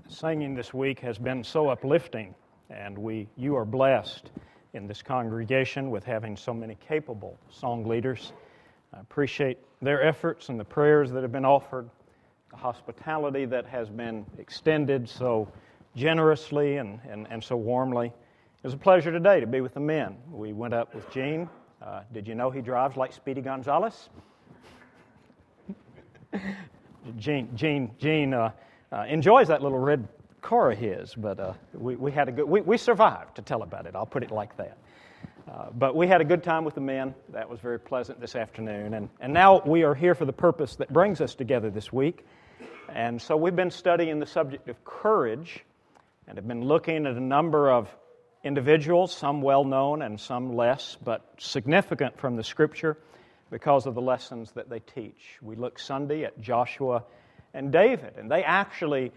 Singing this week has been so uplifting, and you are blessed in this congregation with having so many capable song leaders. I appreciate their efforts and the prayers that have been offered, the hospitality that has been extended so generously and so warmly. It was a pleasure today to be with the men. We went up with Gene. Did you know he drives like Speedy Gonzales? Gene enjoys that little red car of his, but we had a good. We survived to tell about it. I'll put it like that. But we had a good time with the men. That was very pleasant this afternoon, and now we are here for the purpose that brings us together this week. And so we've been studying the subject of courage, and have been looking at a number of individuals, some well known and some less, but significant from the Scripture because of the lessons that they teach. We looked Sunday at Joshua and David, and they actually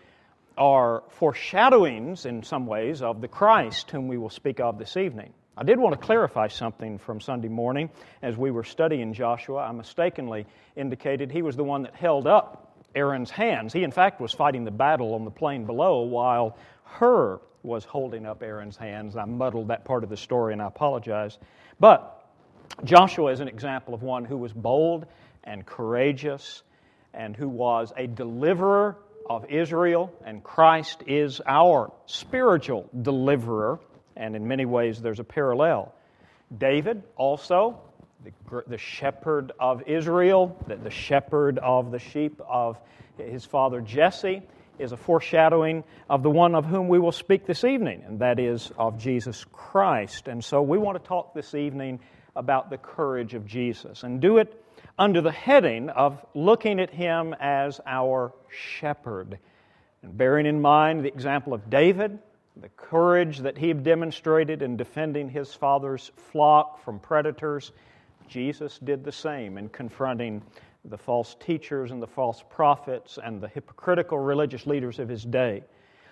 are foreshadowings in some ways of the Christ whom we will speak of this evening. I did want to clarify something from Sunday morning. As we were studying Joshua, I mistakenly indicated he was the one that held up Aaron's hands. He, in fact, was fighting the battle on the plain below while Hur was holding up Aaron's hands. I muddled that part of the story, and I apologize. But Joshua is an example of one who was bold and courageous and who was a deliverer of Israel, and Christ is our spiritual deliverer, and in many ways there's a parallel. David also, the shepherd of Israel, the shepherd of the sheep of his father Jesse, is a foreshadowing of the one of whom we will speak this evening, and that is of Jesus Christ. And so we want to talk this evening about the courage of Jesus, and do it under the heading of looking at Him as our shepherd. And bearing in mind the example of David, the courage that he demonstrated in defending his father's flock from predators, Jesus did the same in confronting the false teachers and the false prophets and the hypocritical religious leaders of his day.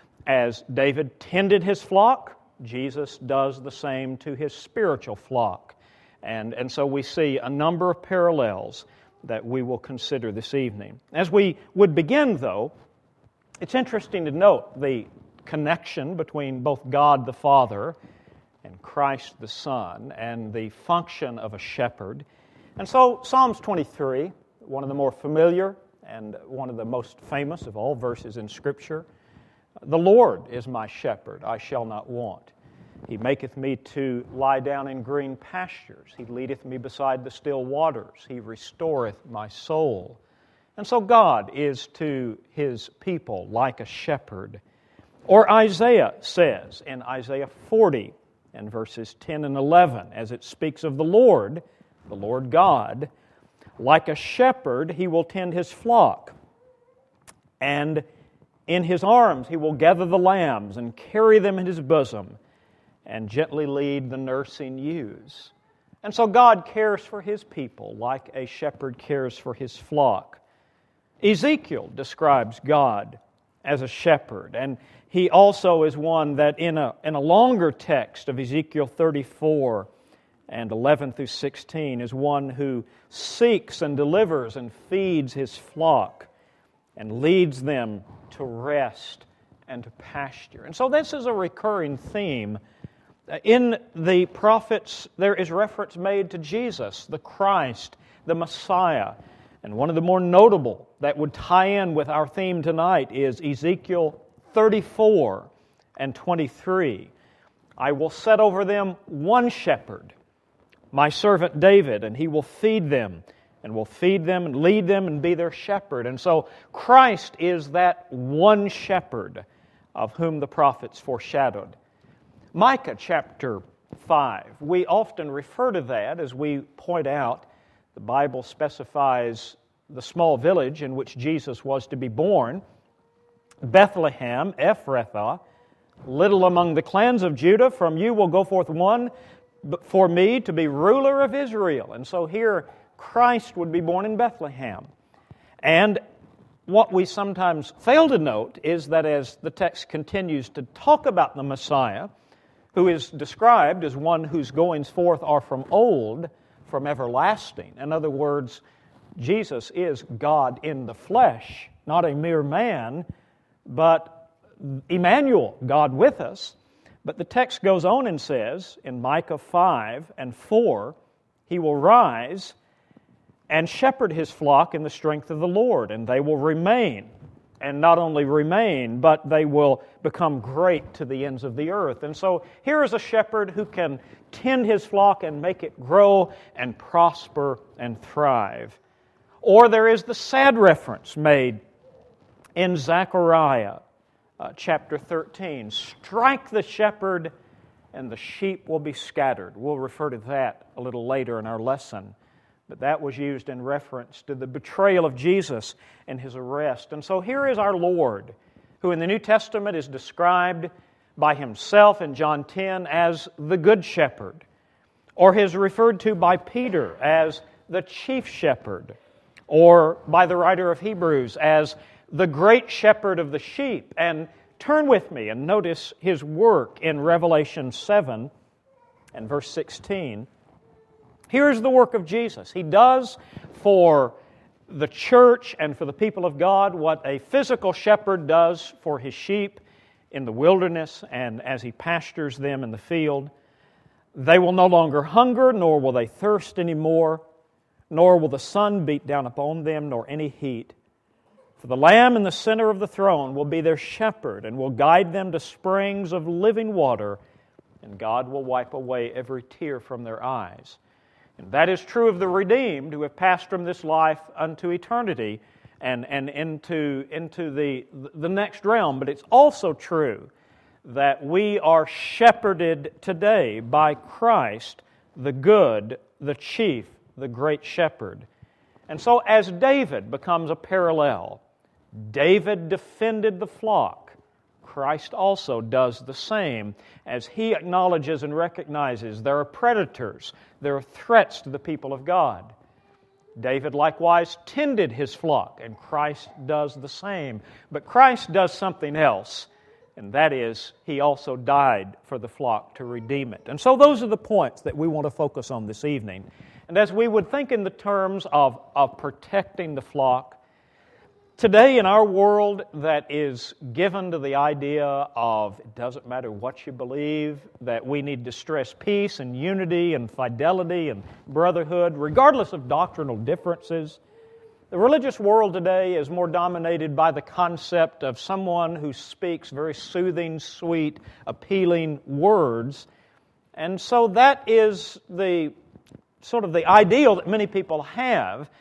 As David tended his flock, Jesus does the same to his spiritual flock. And so we see a number of parallels that we will consider this evening. As we would begin, though, it's interesting to note the connection between both God the Father and Christ the Son and the function of a shepherd. And so Psalms 23, one of the more familiar and one of the most famous of all verses in Scripture, "The Lord is my shepherd, I shall not want. He maketh me to lie down in green pastures. He leadeth me beside the still waters. He restoreth my soul." And so God is to His people like a shepherd. Or Isaiah says in Isaiah 40 and verses 10 and 11, as it speaks of the Lord God, "Like a shepherd He will tend His flock, and in His arms He will gather the lambs and carry them in His bosom, and gently lead the nursing ewes." And so God cares for His people like a shepherd cares for his flock. Ezekiel describes God as a shepherd, and he also is one that in a longer text of Ezekiel 34 and 11 through 16 is one who seeks and delivers and feeds his flock and leads them to rest and to pasture. And so this is a recurring theme. In the prophets, there is reference made to Jesus, the Christ, the Messiah. And one of the more notable that would tie in with our theme tonight is Ezekiel 34 and 23. "I will set over them one shepherd, my servant David, and he will feed them, and lead them and be their shepherd." And so Christ is that one shepherd of whom the prophets foreshadowed. Micah chapter 5. We often refer to that as we point out the Bible specifies the small village in which Jesus was to be born, Bethlehem, Ephrathah, little among the clans of Judah, from you will go forth one for me to be ruler of Israel. And so here Christ would be born in Bethlehem. And what we sometimes fail to note is that as the text continues to talk about the Messiah, who is described as one whose goings forth are from old, from everlasting. In other words, Jesus is God in the flesh, not a mere man, but Emmanuel, God with us. But the text goes on and says in Micah 5 and 4, He will rise and shepherd His flock in the strength of the Lord, and they will remain. And not only remain, but they will become great to the ends of the earth. And so here is a shepherd who can tend his flock and make it grow and prosper and thrive. Or there is the sad reference made in Zechariah chapter 13. Strike the shepherd and the sheep will be scattered. We'll refer to that a little later in our lesson. But that was used in reference to the betrayal of Jesus and His arrest. And so here is our Lord, who in the New Testament is described by Himself in John 10 as the Good Shepherd, or is referred to by Peter as the Chief Shepherd, or by the writer of Hebrews as the Great Shepherd of the sheep. And turn with me and notice His work in Revelation 7 and verse 16. Here's the work of Jesus. He does for the church and for the people of God what a physical shepherd does for his sheep in the wilderness and as he pastures them in the field. They will no longer hunger, nor will they thirst anymore, nor will the sun beat down upon them, nor any heat. For the Lamb in the center of the throne will be their shepherd and will guide them to springs of living water, and God will wipe away every tear from their eyes. And that is true of the redeemed who have passed from this life unto eternity and into the next realm. But it's also true that we are shepherded today by Christ, the good, the chief, the great shepherd. And so as David becomes a parallel, David defended the flock. Christ also does the same as He acknowledges and recognizes there are predators, there are threats to the people of God. David likewise tended his flock, and Christ does the same. But Christ does something else, and that is He also died for the flock to redeem it. And so those are the points that we want to focus on this evening. And as we would think in the terms of protecting the flock, today in our world that is given to the idea of it doesn't matter what you believe, that we need to stress peace and unity and fidelity and brotherhood, regardless of doctrinal differences. The religious world today is more dominated by the concept of someone who speaks very soothing, sweet, appealing words. And so that is the sort of the ideal that many people have,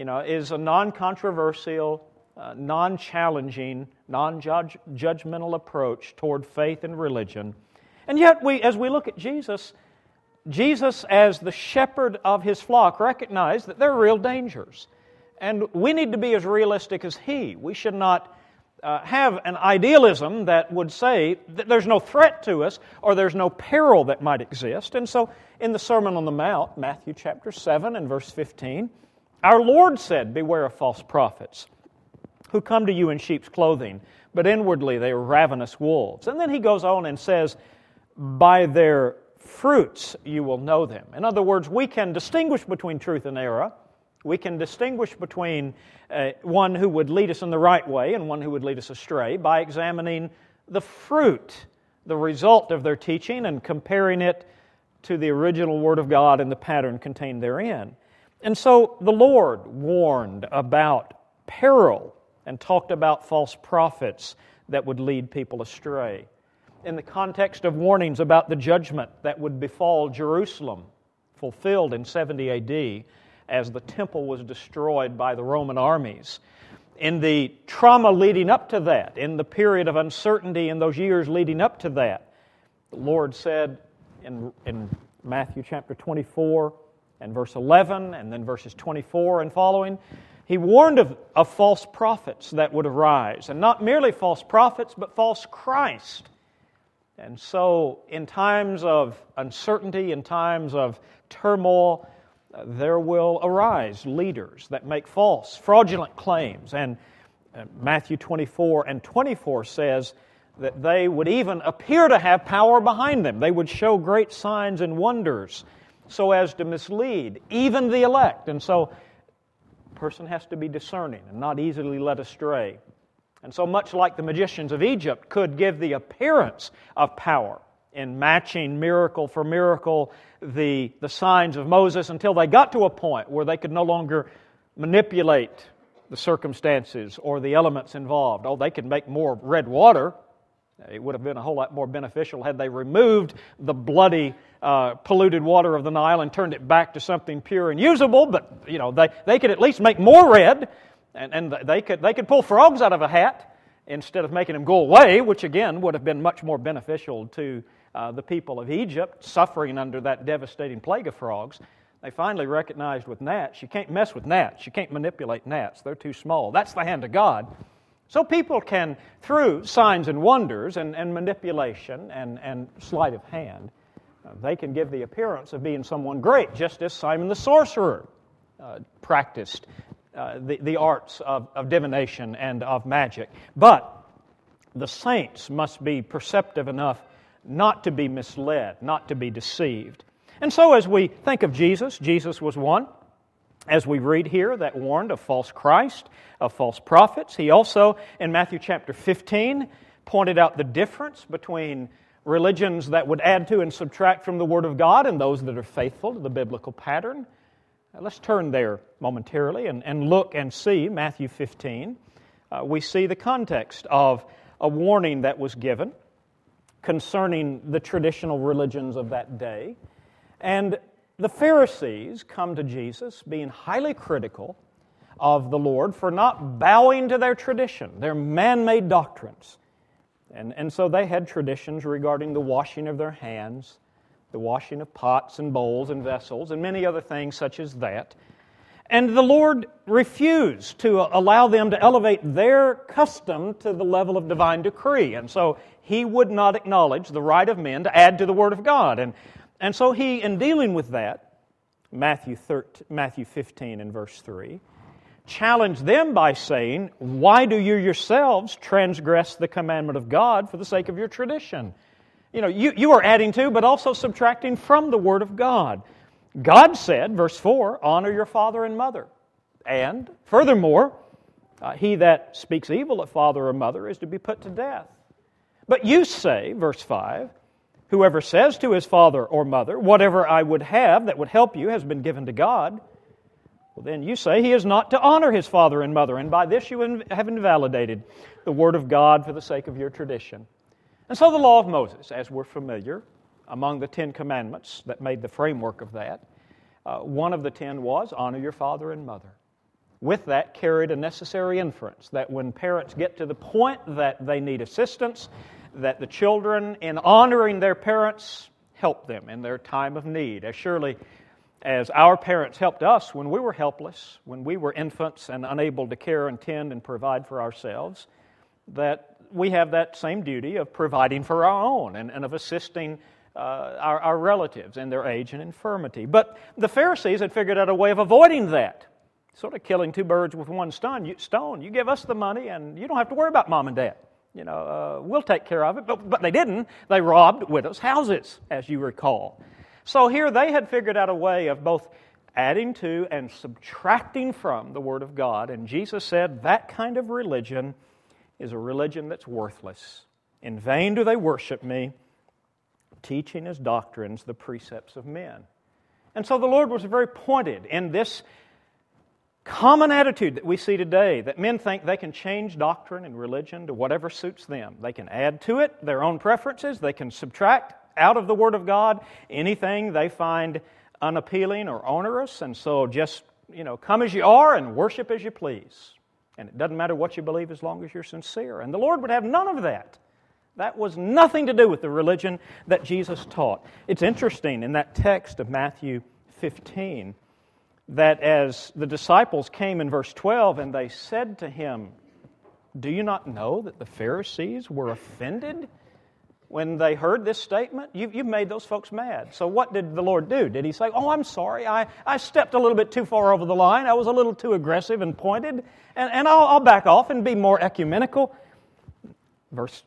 is a non-controversial, non-challenging, non-judgmental approach toward faith and religion. And yet, as we look at Jesus as the shepherd of His flock, recognize that there are real dangers. And we need to be as realistic as He. We should not have an idealism that would say that there's no threat to us or there's no peril that might exist. And so, in the Sermon on the Mount, Matthew chapter 7 and verse 15, our Lord said, "Beware of false prophets, who come to you in sheep's clothing, but inwardly they are ravenous wolves." And then He goes on and says, "By their fruits you will know them." In other words, we can distinguish between truth and error. We can distinguish between one who would lead us in the right way and one who would lead us astray by examining the fruit, the result of their teaching, and comparing it to the original Word of God and the pattern contained therein. And so the Lord warned about peril and talked about false prophets that would lead people astray. In the context of warnings about the judgment that would befall Jerusalem, fulfilled in 70 A.D., as the temple was destroyed by the Roman armies. In the trauma leading up to that, in the period of uncertainty in those years leading up to that, the Lord said in Matthew chapter 24 and verse 11, and then verses 24 and following, He warned of false prophets that would arise, and not merely false prophets, but false Christ. And so, in times of uncertainty, in times of turmoil, there will arise leaders that make false, fraudulent claims. And Matthew 24 and 24 says that they would even appear to have power behind them. They would show great signs and wonders so as to mislead even the elect. And so, person has to be discerning and not easily led astray. And so much like the magicians of Egypt could give the appearance of power in matching miracle for miracle the signs of Moses until they got to a point where they could no longer manipulate the circumstances or the elements involved. Oh, they could make more red water. It would have been a whole lot more beneficial had they removed the bloody, polluted water of the Nile and turned it back to something pure and usable. But they could at least make more red, and they could pull frogs out of a hat instead of making them go away, which again would have been much more beneficial to the people of Egypt suffering under that devastating plague of frogs. They finally recognized with gnats, you can't mess with gnats. You can't manipulate gnats. They're too small. That's the hand of God. So people can, through signs and wonders and manipulation and sleight of hand, they can give the appearance of being someone great, just as Simon the sorcerer practiced the arts of divination and of magic. But the saints must be perceptive enough not to be misled, not to be deceived. And so as we think of Jesus, Jesus was one, as we read here, that warned of false Christ, of false prophets. He also, in Matthew chapter 15, pointed out the difference between religions that would add to and subtract from the Word of God and those that are faithful to the biblical pattern. Now, let's turn there momentarily and look and see Matthew 15. We see the context of a warning that was given concerning the traditional religions of that day. And the Pharisees come to Jesus being highly critical of the Lord for not bowing to their tradition, their man-made doctrines. And so they had traditions regarding the washing of their hands, the washing of pots and bowls and vessels, and many other things such as that. And the Lord refused to allow them to elevate their custom to the level of divine decree. And so He would not acknowledge the right of men to add to the Word of God. And so He, in dealing with that, Matthew 15 and verse 3, challenged them by saying, "Why do you yourselves transgress the commandment of God for the sake of your tradition?" You are adding to, but also subtracting from the Word of God. God said, verse 4, "Honor your father and mother." And furthermore, he that speaks evil of father or mother is to be put to death. But you say, verse 5, "Whoever says to his father or mother, 'Whatever I would have that would help you has been given to God,' well, then you say he is not to honor his father and mother, and by this you have invalidated the Word of God for the sake of your tradition." And so the law of Moses, as we're familiar, among the 10 commandments that made the framework of that, one of the 10 was, honor your father and mother. With that carried a necessary inference that when parents get to the point that they need assistance, that the children, in honoring their parents, help them in their time of need, as surely as our parents helped us when we were helpless, when we were infants and unable to care and tend and provide for ourselves, that we have that same duty of providing for our own and of assisting our relatives in their age and infirmity. But the Pharisees had figured out a way of avoiding that, sort of killing two birds with one stone. You give us the money and you don't have to worry about mom and dad. We'll take care of it. But they didn't. They robbed widows' houses, as you recall. So here they had figured out a way of both adding to and subtracting from the Word of God. And Jesus said that kind of religion is a religion that's worthless. In vain do they worship me, teaching as doctrines the precepts of men. And so the Lord was very pointed in this common attitude that we see today, that men think they can change doctrine and religion to whatever suits them. They can add to it their own preferences. They can subtract out of the Word of God anything they find unappealing or onerous. And so just, come as you are and worship as you please. And it doesn't matter what you believe as long as you're sincere. And the Lord would have none of that. That was nothing to do with the religion that Jesus taught. It's interesting in that text of Matthew 15 that as the disciples came in verse 12 and they said to him, "Do you not know that the Pharisees were offended when they heard this statement?" You've made those folks mad. So what did the Lord do? Did He say, "Oh, I'm sorry, I stepped a little bit too far over the line. I was a little too aggressive and pointed, and I'll back off and be more ecumenical"? Verse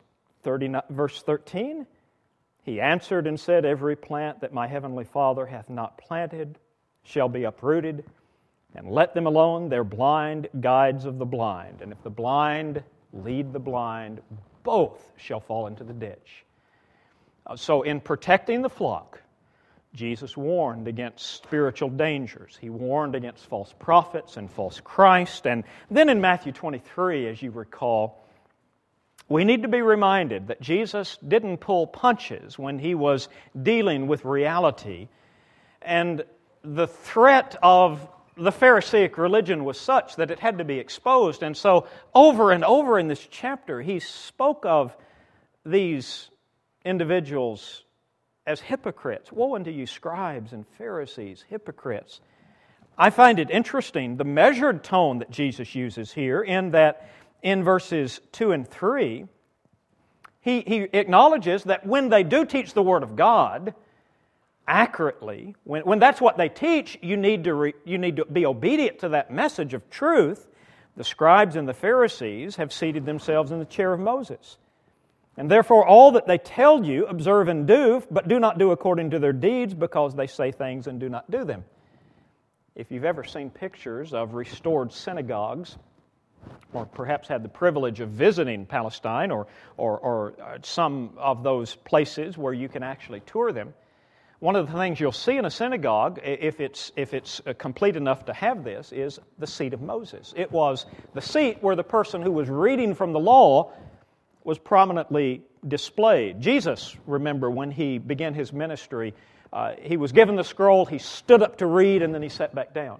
13, He answered and said, "Every plant that my heavenly Father hath not planted shall be uprooted, and let them alone, they're blind guides of the blind. And if the blind lead the blind, both shall fall into the ditch. So in protecting the flock, Jesus warned against spiritual dangers. He warned against false prophets and false Christ. And then in Matthew 23, as you recall, we need to be reminded that Jesus didn't pull punches when He was dealing with reality. And the threat of the Pharisaic religion was such that it had to be exposed. And so over and over in this chapter, He spoke of these individuals as hypocrites. Woe unto you, scribes and Pharisees, hypocrites. I find it interesting, the measured tone that Jesus uses here, in that in verses 2 and 3, He acknowledges that when they do teach the Word of God accurately, when that's what they teach, you need to be obedient to that message of truth. The scribes and the Pharisees have seated themselves in the chair of Moses. And therefore, all that they tell you, observe and do, but do not do according to their deeds, because they say things and do not do them. If you've ever seen pictures of restored synagogues, or perhaps had the privilege of visiting Palestine or some of those places where you can actually tour them, one of the things you'll see in a synagogue, if it's complete enough to have this, is the seat of Moses. It was the seat where the person who was reading from the law was prominently displayed. Jesus, remember, when He began His ministry, He was given the scroll, He stood up to read, and then He sat back down.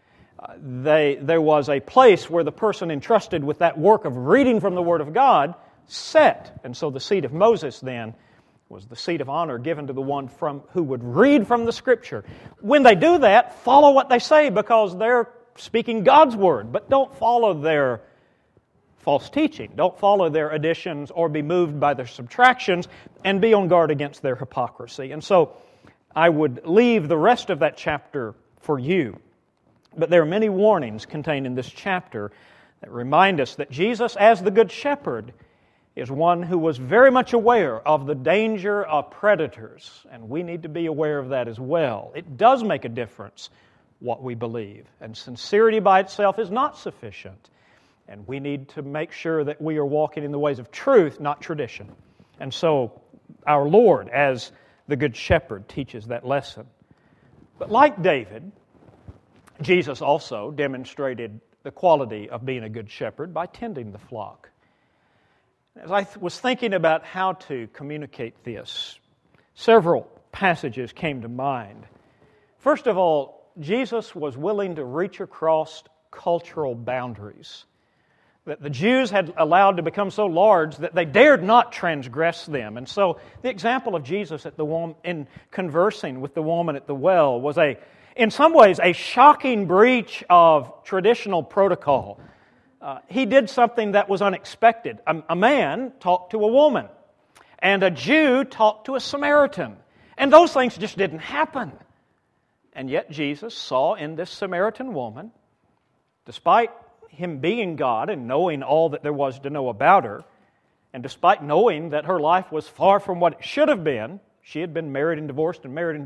There was a place where the person entrusted with that work of reading from the Word of God sat. And so the seat of Moses then was the seat of honor given to the one who would read from the Scripture. When they do that, follow what they say, because they're speaking God's Word, but don't follow their false teaching. Don't follow their additions or be moved by their subtractions, and be on guard against their hypocrisy. And so I would leave the rest of that chapter for you. But there are many warnings contained in this chapter that remind us that Jesus, as the Good Shepherd, is one who was very much aware of the danger of predators, and we need to be aware of that as well. It does make a difference what we believe, and sincerity by itself is not sufficient. And we need to make sure that we are walking in the ways of truth, not tradition. And so our Lord, as the Good Shepherd, teaches that lesson. But like David, Jesus also demonstrated the quality of being a good shepherd by tending the flock. As I was thinking about how to communicate this, several passages came to mind. First of all, Jesus was willing to reach across cultural boundaries that the Jews had allowed to become so large that they dared not transgress them. And so the example of Jesus in conversing with the woman at the well was in some ways a shocking breach of traditional protocol. He did something that was unexpected. A man talked to a woman, and a Jew talked to a Samaritan. And those things just didn't happen. And yet Jesus saw in this Samaritan woman, despite Him being God and knowing all that there was to know about her, and despite knowing that her life was far from what it should have been, she had been married and divorced,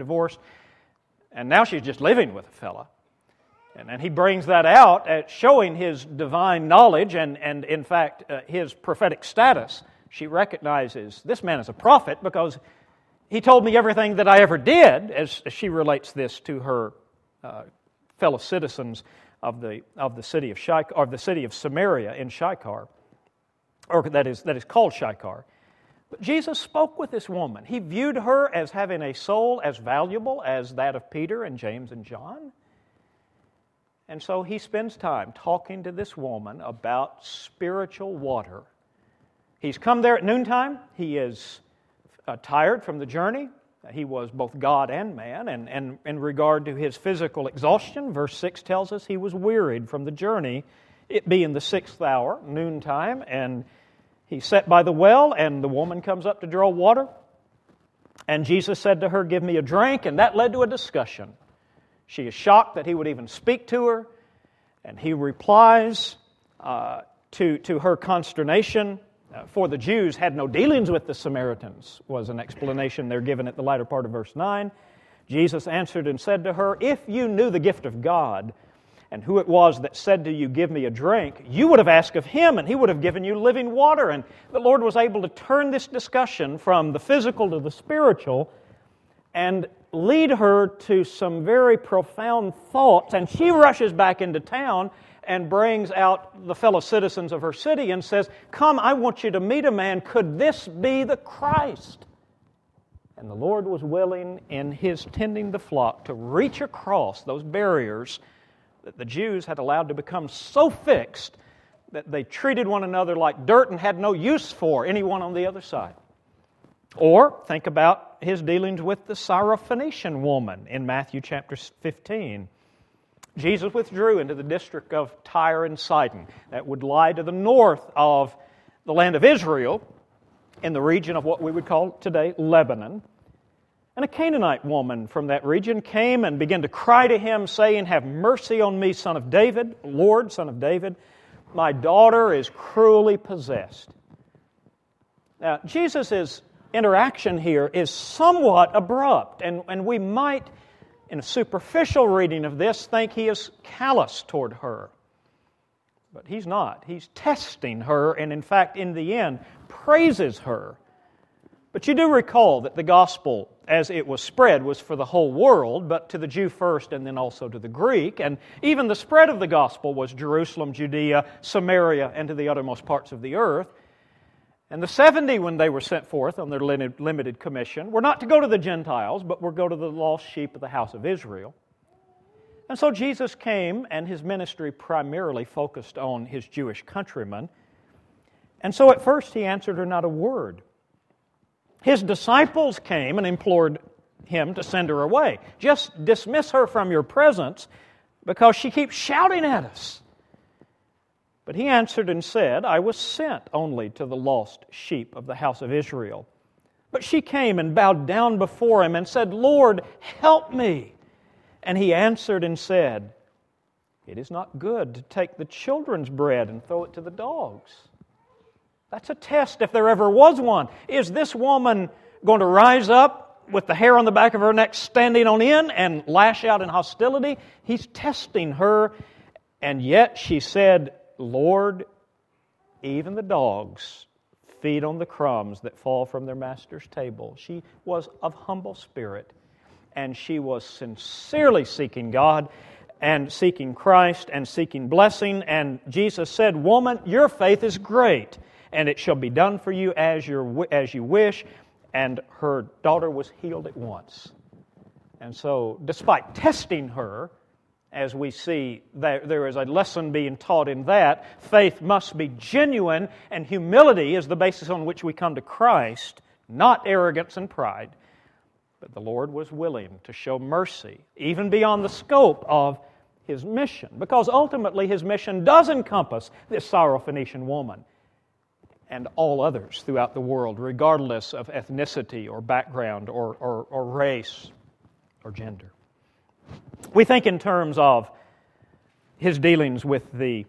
and now she's just living with a fella. And He brings that out at showing His divine knowledge and in fact, His prophetic status. She recognizes this man is a prophet because he told me everything that I ever did, as she relates this to her fellow citizens of the city of Sychar, or the city of Samaria in Sychar, or that is called Sychar. But Jesus spoke with this woman. He viewed her as having a soul as valuable as that of Peter and James and John. And so He spends time talking to this woman about spiritual water. He's come there at noontime. He is tired from the journey. He was both God and man. And in regard to His physical exhaustion, verse 6 tells us He was wearied from the journey, it being the 6th hour, noontime, and He sat by the well, and the woman comes up to draw water. And Jesus said to her, "Give me a drink," and that led to a discussion. She is shocked that He would even speak to her, and He replies to her consternation, for the Jews had no dealings with the Samaritans, was an explanation there given at the latter part of verse 9. Jesus answered and said to her, "If you knew the gift of God, and who it was that said to you, 'Give me a drink,' you would have asked of Him, and He would have given you living water." And the Lord was able to turn this discussion from the physical to the spiritual and lead her to some very profound thoughts. And she rushes back into town and brings out the fellow citizens of her city and says, "Come, I want you to meet a man. Could this be the Christ?" And the Lord was willing, in His tending the flock, to reach across those barriers that the Jews had allowed to become so fixed that they treated one another like dirt and had no use for anyone on the other side. Or think about His dealings with the Syrophoenician woman in Matthew chapter 15. Jesus withdrew into the district of Tyre and Sidon, that would lie to the north of the land of Israel, in the region of what we would call today Lebanon. And a Canaanite woman from that region came and began to cry to Him, saying, "Have mercy on me, Son of David, Lord, Son of David. My daughter is cruelly possessed." Now, Jesus' interaction here is somewhat abrupt, and we might, in a superficial reading of this, think He is callous toward her. But He's not. He's testing her, and in fact, in the end, praises her. But you do recall that the gospel, as it was spread, was for the whole world, but to the Jew first and then also to the Greek. And even the spread of the gospel was Jerusalem, Judea, Samaria, and to the uttermost parts of the earth. And the 70, when they were sent forth on their limited commission, were not to go to the Gentiles, but were to go to the lost sheep of the house of Israel. And so Jesus came, and His ministry primarily focused on His Jewish countrymen. And so at first He answered her not a word. His disciples came and implored Him to send her away. "Just dismiss her from your presence because she keeps shouting at us." But He answered and said, "I was sent only to the lost sheep of the house of Israel." But she came and bowed down before Him and said, "Lord, help me." And He answered and said, "It is not good to take the children's bread and throw it to the dogs." That's a test, if there ever was one. Is this woman going to rise up with the hair on the back of her neck standing on end and lash out in hostility? He's testing her, and yet she said, "Lord, even the dogs feed on the crumbs that fall from their master's table." She was of humble spirit, and she was sincerely seeking God and seeking Christ and seeking blessing. And Jesus said, "Woman, your faith is great, and it shall be done for you as you wish." And her daughter was healed at once. And so, despite testing her, as we see there is a lesson being taught in that, faith must be genuine, and humility is the basis on which we come to Christ, not arrogance and pride. But the Lord was willing to show mercy, even beyond the scope of His mission, because ultimately His mission does encompass this Syrophoenician woman and all others throughout the world, regardless of ethnicity or background or race or gender. We think in terms of His dealings with the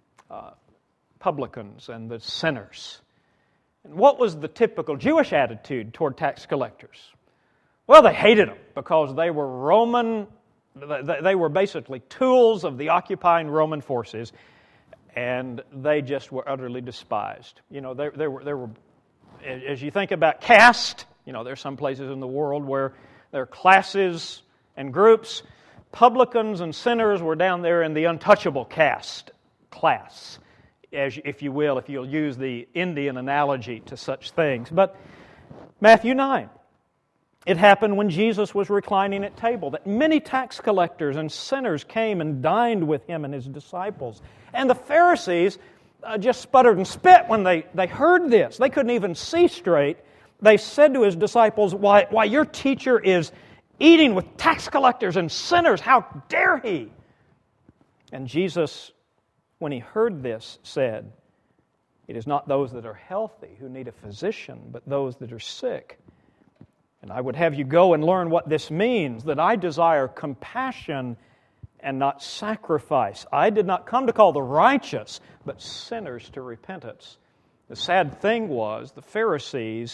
publicans and the sinners. And what was the typical Jewish attitude toward tax collectors? Well, they hated them because they were Roman. They were basically tools of the occupying Roman forces, and they just were utterly despised. You know, there were, as you think about caste, you know, there's some places in the world where there are classes and groups. Publicans and sinners were down there in the untouchable caste class, if you will, if you'll use the Indian analogy to such things. But Matthew 9, it happened when Jesus was reclining at table that many tax collectors and sinners came and dined with Him and His disciples. And the Pharisees just sputtered and spit when they heard this. They couldn't even see straight. They said to His disciples, why your teacher is eating with tax collectors and sinners. How dare He? And Jesus, when He heard this, said, "It is not those that are healthy who need a physician, but those that are sick. And I would have you go and learn what this means, that I desire compassion and not sacrifice. I did not come to call the righteous, but sinners to repentance." The sad thing was, the Pharisees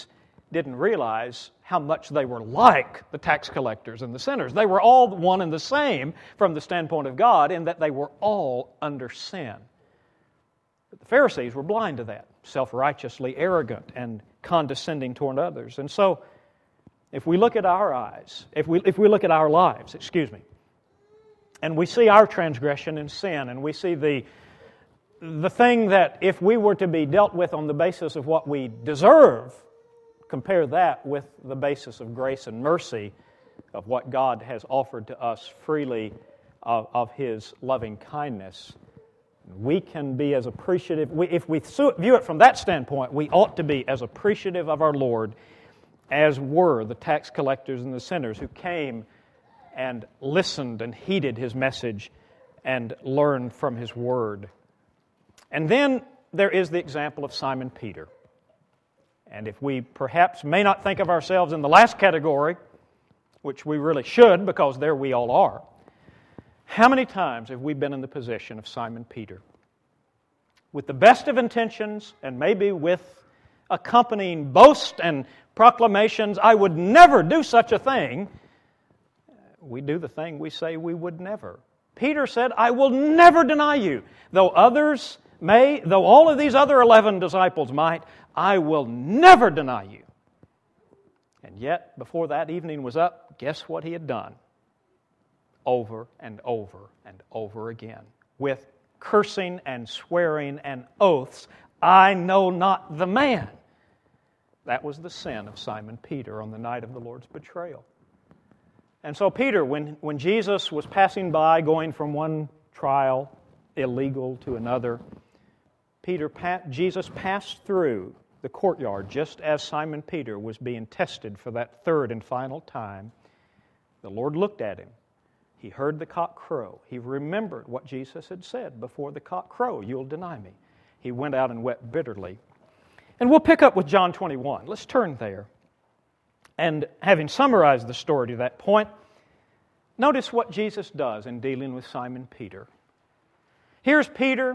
didn't realize how much they were like the tax collectors and the sinners. They were all one and the same from the standpoint of God in that they were all under sin. But the Pharisees were blind to that, self-righteously arrogant and condescending toward others. And so, if we look at our eyes, if we look at our lives, and we see our transgression and sin, and we see the thing that if we were to be dealt with on the basis of what we deserve, compare that with the basis of grace and mercy of what God has offered to us freely of His loving kindness, we can be as appreciative. If we view it from that standpoint, we ought to be as appreciative of our Lord as were the tax collectors and the sinners who came and listened and heeded His message and learned from His Word. And then there is the example of Simon Peter. And if we perhaps may not think of ourselves in the last category, which we really should because there we all are, how many times have we been in the position of Simon Peter? With the best of intentions and maybe with accompanying boast and proclamations, I would never do such a thing, we do the thing we say we would never. Peter said, I will never deny you. Though others may, though all of these other 11 disciples might, I will never deny you. And yet, before that evening was up, guess what he had done? Over and over and over again. With cursing and swearing and oaths, I know not the man. That was the sin of Simon Peter on the night of the Lord's betrayal. And so Peter, when Jesus was passing by, going from one trial illegal to another, Jesus passed through the courtyard just as Simon Peter was being tested for that third and final time. The Lord looked at him. He heard the cock crow. He remembered what Jesus had said before the cock crow, you'll deny me. He went out and wept bitterly. And we'll pick up with John 21. Let's turn there. And having summarized the story to that point, notice what Jesus does in dealing with Simon Peter. Here's Peter,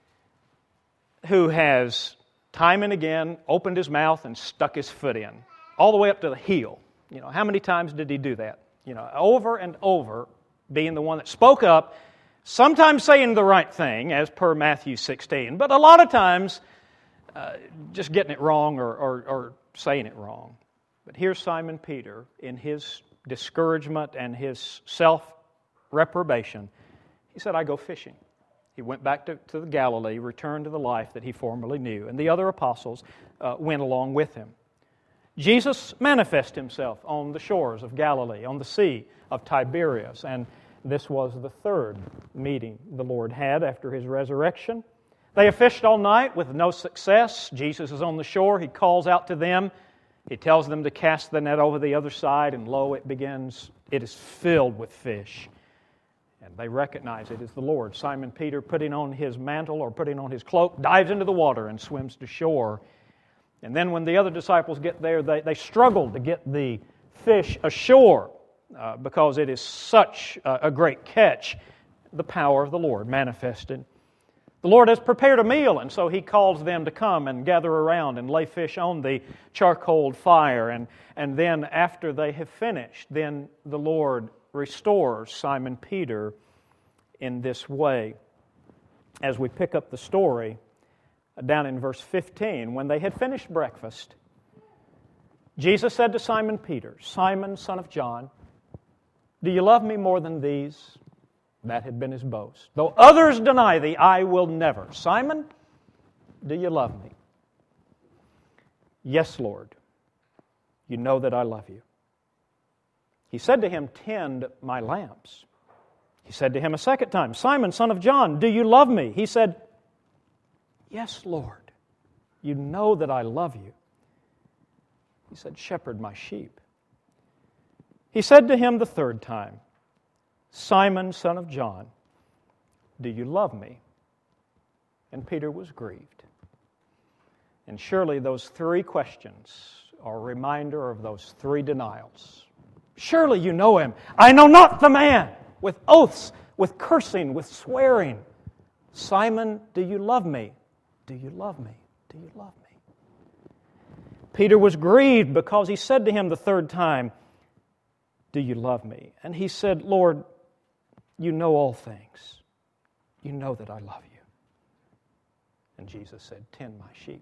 who has time and again opened his mouth and stuck his foot in, all the way up to the heel. How many times did he do that? Over and over, being the one that spoke up, sometimes saying the right thing, as per Matthew 16, but a lot of times just getting it wrong or saying it wrong. But here's Simon Peter in his discouragement and his self-reprobation. He said, I go fishing. He went back to the Galilee, returned to the life that he formerly knew, and the other apostles went along with him. Jesus manifested Himself on the shores of Galilee, on the Sea of Tiberias, and this was the third meeting the Lord had after His resurrection. They have fished all night with no success. Jesus is on the shore. He calls out to them. He tells them to cast the net over the other side, and lo, it is filled with fish. And they recognize it is the Lord. Simon Peter, putting on his mantle or putting on his cloak, dives into the water and swims to shore. And then when the other disciples get there, they struggle to get the fish ashore because it is such a great catch, the power of the Lord manifested. The Lord has prepared a meal, and so He calls them to come and gather around and lay fish on the charcoal fire. And then after they have finished, then the Lord restores Simon Peter in this way. As we pick up the story down in verse 15, when they had finished breakfast, Jesus said to Simon Peter, Simon, son of John, do you love me more than these? That had been his boast. Though others deny thee, I will never. Simon, do you love me? Yes, Lord. You know that I love you. He said to him, tend my lamps. He said to him a second time, Simon, son of John, do you love me? He said, yes, Lord. You know that I love you. He said, shepherd my sheep. He said to him the third time, Simon, son of John, do you love me? And Peter was grieved. And surely those three questions are a reminder of those three denials. Surely you know him. I know not the man. With oaths, with cursing, with swearing. Simon, do you love me? Do you love me? Do you love me? Peter was grieved because he said to him the third time, "Do you love me?" And he said, "Lord, you know all things. You know that I love you." And Jesus said, "Tend my sheep."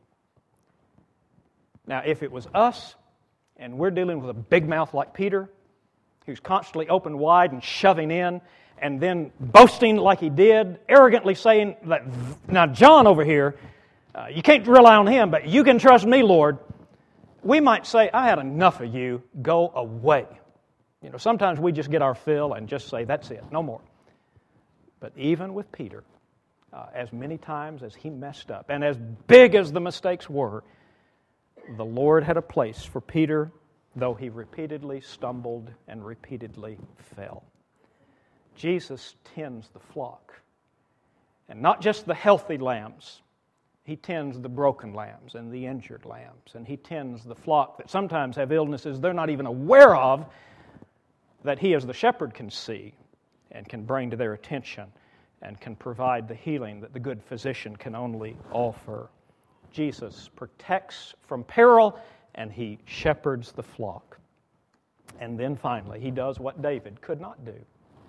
Now, if it was us, and we're dealing with a big mouth like Peter, who's constantly open wide and shoving in, and then boasting like he did, arrogantly saying that, "Now John over here, you can't rely on him, but you can trust me, Lord," we might say, "I had enough of you, go away." Sometimes we just get our fill and just say, "That's it, no more." But even with Peter, as many times as he messed up, and as big as the mistakes were, the Lord had a place for Peter, though he repeatedly stumbled and repeatedly fell. Jesus tends the flock, and not just the healthy lambs. He tends the broken lambs and the injured lambs, and He tends the flock that sometimes have illnesses they're not even aware of, that He as the shepherd can see and can bring to their attention and can provide the healing that the good physician can only offer. Jesus protects from peril, and He shepherds the flock. And then finally, He does what David could not do.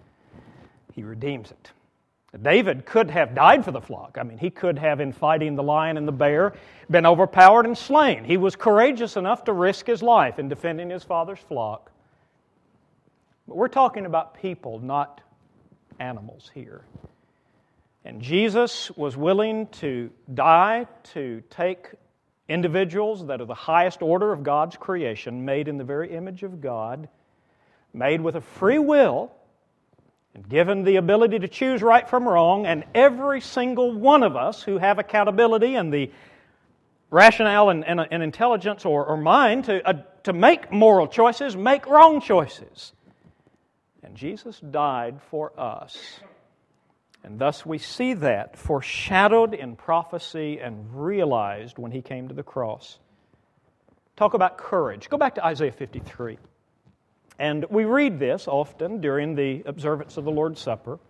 He redeems it. David could have died for the flock. He could have, in fighting the lion and the bear, been overpowered and slain. He was courageous enough to risk his life in defending his father's flock. But we're talking about people, not animals here. And Jesus was willing to die to take individuals that are the highest order of God's creation, made in the very image of God, made with a free will, and given the ability to choose right from wrong, and every single one of us who have accountability and the rationale and intelligence or mind to make moral choices, make wrong choices. And Jesus died for us. And thus we see that foreshadowed in prophecy and realized when He came to the cross. Talk about courage. Go back to Isaiah 53. And we read this often during the observance of the Lord's Supper.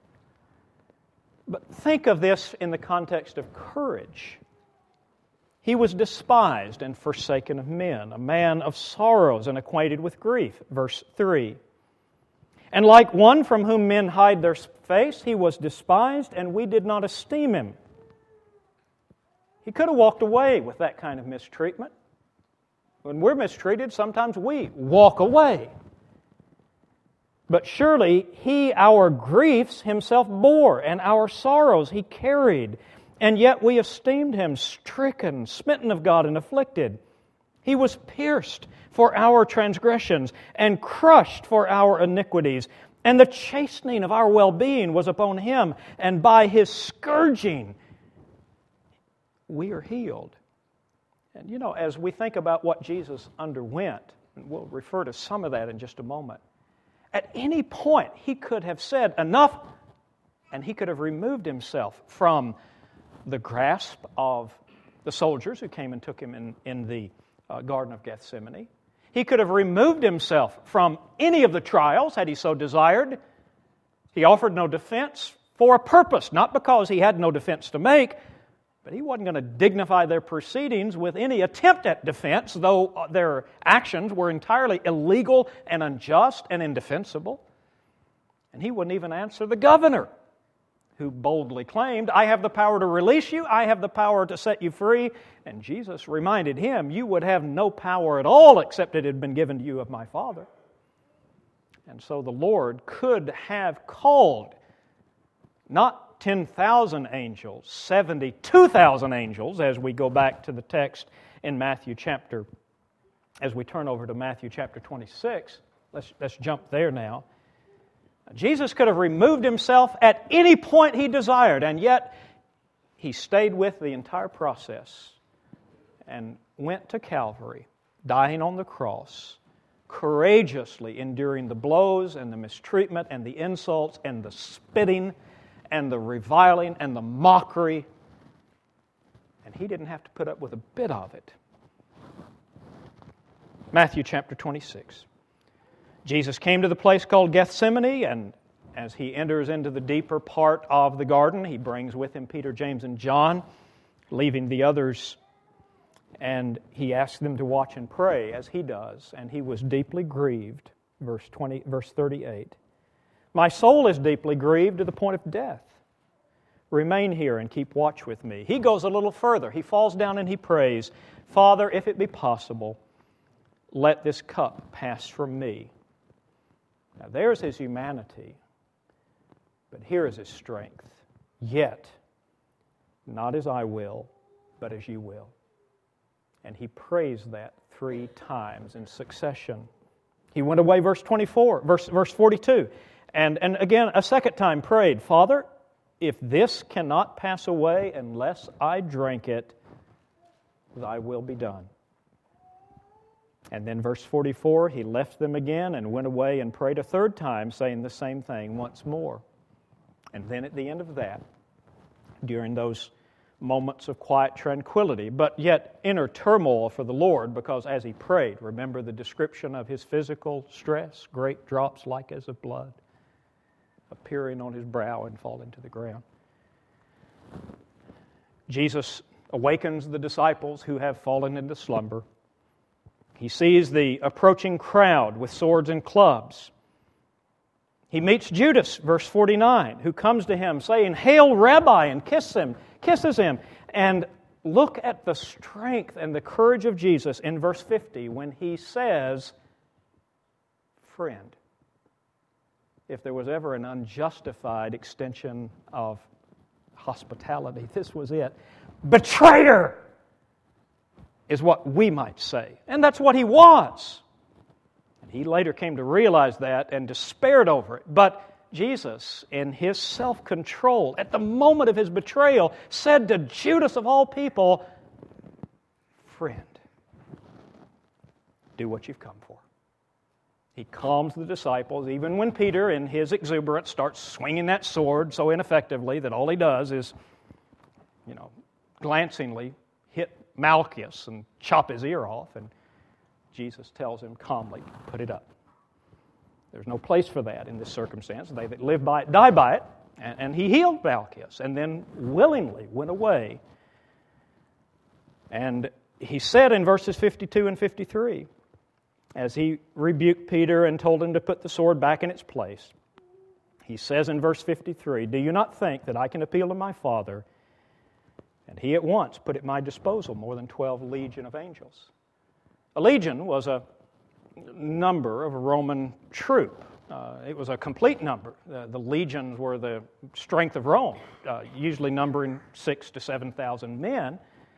But think of this in the context of courage. He was despised and forsaken of men, a man of sorrows and acquainted with grief. Verse 3. And like one from whom men hide their face, He was despised, and we did not esteem Him. He could have walked away with that kind of mistreatment. When we're mistreated, sometimes we walk away. But surely He our griefs Himself bore, and our sorrows He carried. And yet we esteemed Him stricken, smitten of God, and afflicted. He was pierced for our transgressions, and crushed for our iniquities. And the chastening of our well-being was upon Him, and by His scourging we are healed. And as we think about what Jesus underwent, and we'll refer to some of that in just a moment, at any point He could have said enough, and He could have removed Himself from the grasp of the soldiers who came and took Him in the Garden of Gethsemane. He could have removed Himself from any of the trials had He so desired. He offered no defense for a purpose, not because He had no defense to make, but He wasn't going to dignify their proceedings with any attempt at defense, though their actions were entirely illegal and unjust and indefensible. And He wouldn't even answer the governor, who boldly claimed, "I have the power to release you, I have the power to set you free." And Jesus reminded him, "You would have no power at all except it had been given to you of my Father." And so the Lord could have called not 10,000 angels, 72,000 angels, as we go back to the text in as we turn over to Matthew chapter 26. Let's jump there now. Jesus could have removed Himself at any point He desired, and yet He stayed with the entire process and went to Calvary, dying on the cross, courageously enduring the blows and the mistreatment and the insults and the spitting and the reviling and the mockery. And He didn't have to put up with a bit of it. Matthew chapter 26. Jesus came to the place called Gethsemane, and as He enters into the deeper part of the garden, He brings with Him Peter, James, and John, leaving the others And he asked them to watch and pray as he does, and he was deeply grieved. Verse 38. My soul is deeply grieved to the point of death. Remain here and keep watch with me. He goes a little further. He falls down and he prays, Father, if it be possible, let this cup pass from me. Now there's his humanity, but here is his strength. Yet, not as I will, but as you will. And he prays that 3 times in succession. He went away, verse 24, verse 42, and again a second time prayed, Father, if this cannot pass away unless I drink it, thy will be done. And then verse 44, he left them again and went away and prayed a third time, saying the same thing once more. And then at the end of that, during those moments of quiet tranquility, but yet inner turmoil for the Lord, because as he prayed, remember the description of his physical stress, great drops like as of blood, appearing on his brow and falling to the ground. Jesus awakens the disciples who have fallen into slumber. He sees the approaching crowd with swords and clubs. He meets Judas, verse 49, who comes to him saying, Hail, Rabbi, and kisses him. And look at the strength and the courage of Jesus in verse 50 when he says, Friend. If there was ever an unjustified extension of hospitality, this was it. Betrayer is what we might say. And that's what he was. And he later came to realize that and despaired over it. But Jesus, in his self-control, at the moment of his betrayal, said to Judas of all people, Friend, do what you've come for. He calms the disciples, even when Peter, in his exuberance, starts swinging that sword so ineffectively that all he does is, glancingly hit Malchus and chop his ear off. And Jesus tells him calmly, put it up. There's no place for that in this circumstance. They that live by it die by it. And he healed Malchus and then willingly went away. And he said in verses 52 and 53, as he rebuked Peter and told him to put the sword back in its place, he says in verse 53, Do you not think that I can appeal to my Father, and he at once put at my disposal more than 12 legion of angels? A legion was a number of a Roman troop. It was a complete number. The legions were the strength of Rome, usually numbering 6,000 to 7,000 men.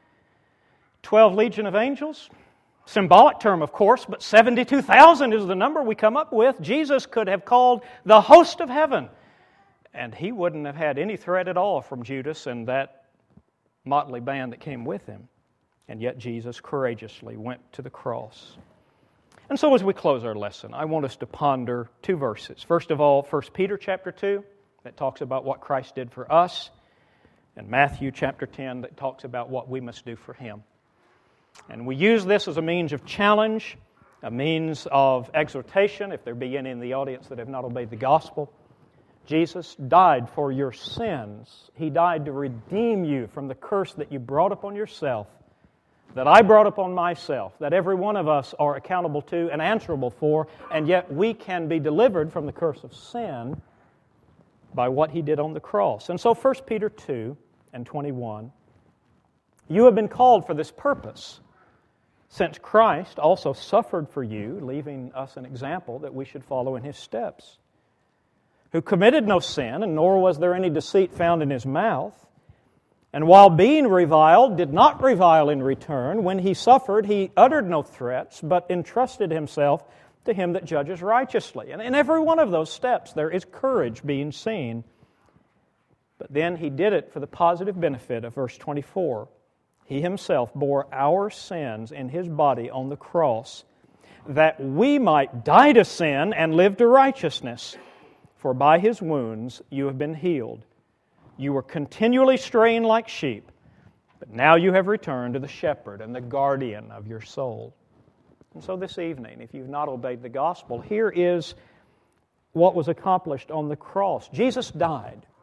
12 legion of angels, symbolic term, of course, but 72,000 is the number we come up with. Jesus could have called the host of heaven, and he wouldn't have had any threat at all from Judas and that motley band that came with him. And yet Jesus courageously went to the cross. And so as we close our lesson, I want us to ponder 2 verses. First of all, 1 Peter chapter 2, that talks about what Christ did for us, and Matthew chapter 10, that talks about what we must do for Him. And we use this as a means of challenge, a means of exhortation, if there be any in the audience that have not obeyed the gospel. Jesus died for your sins. He died to redeem you from the curse that you brought upon yourself, that I brought upon myself, that every one of us are accountable to and answerable for, and yet we can be delivered from the curse of sin by what He did on the cross. And so 1 Peter 2 and 21, you have been called for this purpose, since Christ also suffered for you, leaving us an example that we should follow in His steps, who committed no sin, and nor was there any deceit found in His mouth, and while being reviled, did not revile in return. When He suffered, He uttered no threats, but entrusted Himself to Him that judges righteously. And in every one of those steps, there is courage being seen. But then He did it for the positive benefit of verse 24. He Himself bore our sins in His body on the cross, that we might die to sin and live to righteousness. For by His wounds you have been healed. You were continually straying like sheep, but now you have returned to the shepherd and the guardian of your soul. And so this evening, if you've not obeyed the gospel, here is what was accomplished on the cross. Jesus died.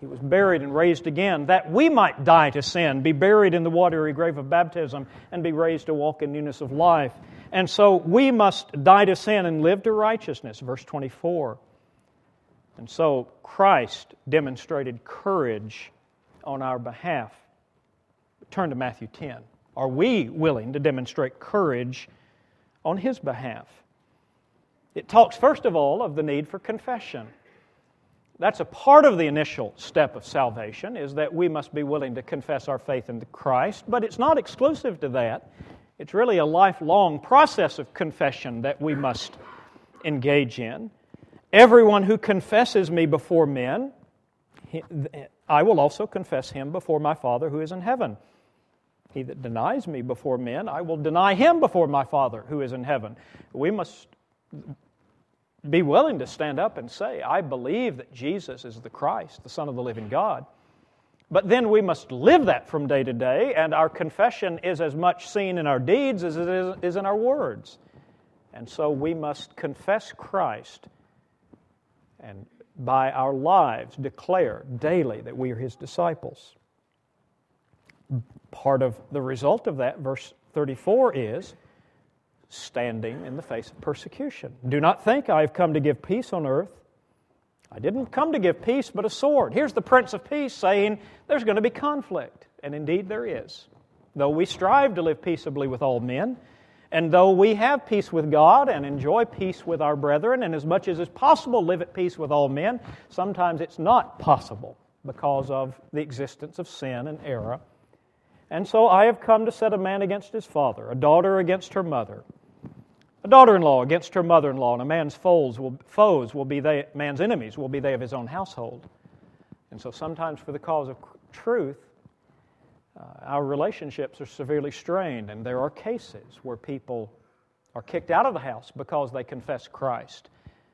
He was buried and raised again, that we might die to sin, be buried in the watery grave of baptism, and be raised to walk in newness of life. And so we must die to sin and live to righteousness, verse 24. And so Christ demonstrated courage on our behalf. Turn to Matthew 10. Are we willing to demonstrate courage on His behalf? It talks, first of all, of the need for confession. That's a part of the initial step of salvation, is that we must be willing to confess our faith in Christ, but it's not exclusive to that. It's really a lifelong process of confession that we must engage in. Everyone who confesses me before men, I will also confess him before my Father who is in heaven. He that denies me before men, I will deny him before my Father who is in heaven. We must be willing to stand up and say, I believe that Jesus is the Christ, the Son of the living God. But then we must live that from day to day, and our confession is as much seen in our deeds as it is in our words. And so we must confess Christ and by our lives declare daily that we are His disciples. Part of the result of that, verse 34, is standing in the face of persecution. Do not think I have come to give peace on earth. I didn't come to give peace, but a sword. Here's the Prince of Peace saying there's going to be conflict. And indeed there is. Though we strive to live peaceably with all men, and though we have peace with God and enjoy peace with our brethren, and as much as is possible live at peace with all men, sometimes it's not possible because of the existence of sin and error. And so I have come to set a man against his father, a daughter against her mother, a daughter-in-law against her mother-in-law, and a man's man's enemies will be they of his own household. And so sometimes for the cause of truth, our relationships are severely strained, and there are cases where people are kicked out of the house because they confess Christ,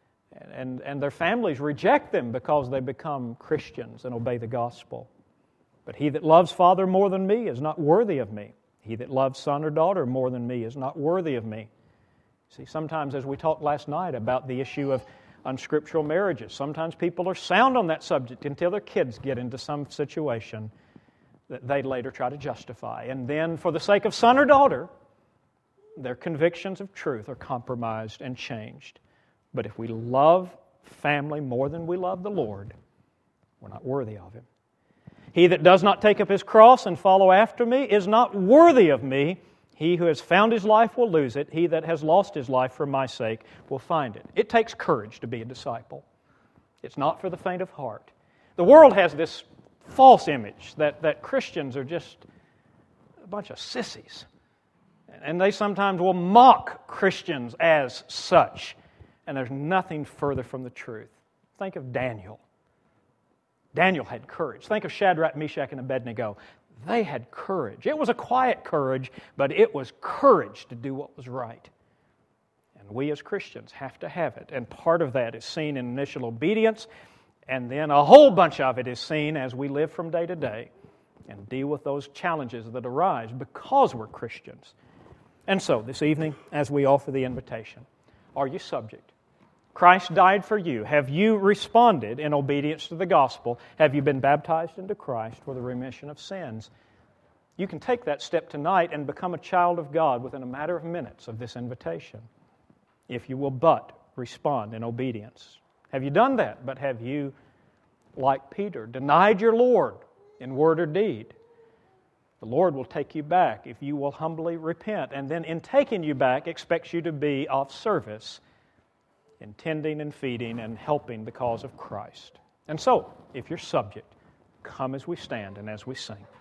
and their families reject them because they become Christians and obey the gospel. But he that loves father more than me is not worthy of me. He that loves son or daughter more than me is not worthy of me. See, sometimes as we talked last night about the issue of unscriptural marriages, sometimes people are sound on that subject until their kids get into some situation that they later try to justify. And then for the sake of son or daughter, their convictions of truth are compromised and changed. But if we love family more than we love the Lord, we're not worthy of Him. He that does not take up his cross and follow after me is not worthy of me. He who has found his life will lose it. He that has lost his life for my sake will find it. It takes courage to be a disciple. It's not for the faint of heart. The world has this false image that Christians are just a bunch of sissies. And they sometimes will mock Christians as such. And there's nothing further from the truth. Think of Daniel. Daniel had courage. Think of Shadrach, Meshach, and Abednego. They had courage. It was a quiet courage, but it was courage to do what was right. And we as Christians have to have it. And part of that is seen in initial obedience, and then a whole bunch of it is seen as we live from day to day and deal with those challenges that arise because we're Christians. And so, this evening, as we offer the invitation, are you subject? Christ died for you. Have you responded in obedience to the gospel? Have you been baptized into Christ for the remission of sins? You can take that step tonight and become a child of God within a matter of minutes of this invitation, if you will but respond in obedience. Have you done that? But have you, like Peter, denied your Lord in word or deed? The Lord will take you back if you will humbly repent, and then in taking you back, expects you to be of service in tending and feeding and helping the cause of Christ. And so, if you're subject, come as we stand and as we sing.